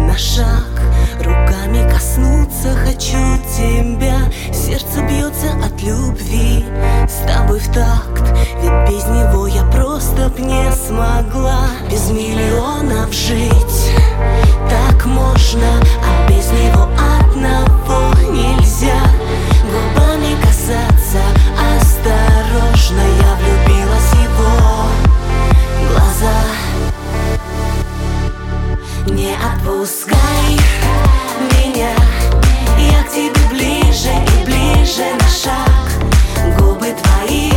на шаг, руками коснуться хочу тебя. Сердце бьется от любви, с тобой в такт, ведь без него я просто б не смогла. Без миллионов жить так можно, а без него одного нельзя. Губами касаться осторожно, я влюбилась в его глаза. Не отпускай меня, я к тебе ближе и ближе на шаг. Губы твои